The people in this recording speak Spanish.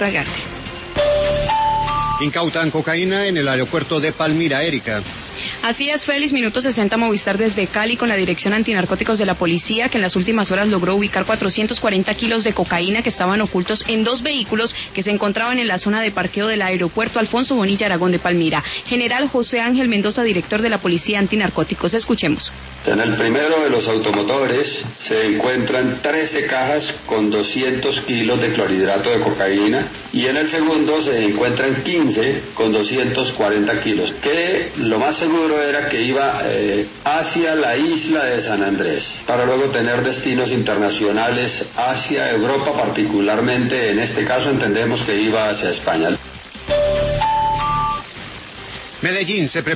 Cragarte. Incautan cocaína en el aeropuerto de Palmira, Erika. Así es, Félix, minuto 60 Movistar desde Cali con la Dirección Antinarcóticos de la Policía, que en las últimas horas logró ubicar 440 kilos de cocaína que estaban ocultos en 2 vehículos que se encontraban en la zona de parqueo del aeropuerto Alfonso Bonilla Aragón de Palmira. General José Ángel Mendoza, director de la Policía Antinarcóticos. Escuchemos. En el primero de los automotores se encuentran 13 cajas con 200 kilos de clorhidrato de cocaína y en el segundo se encuentran 15 con 240 kilos, que lo más seguro era que iba hacia la isla de San Andrés, para luego tener destinos internacionales hacia Europa, particularmente en este caso entendemos que iba hacia España. Medellín se prepara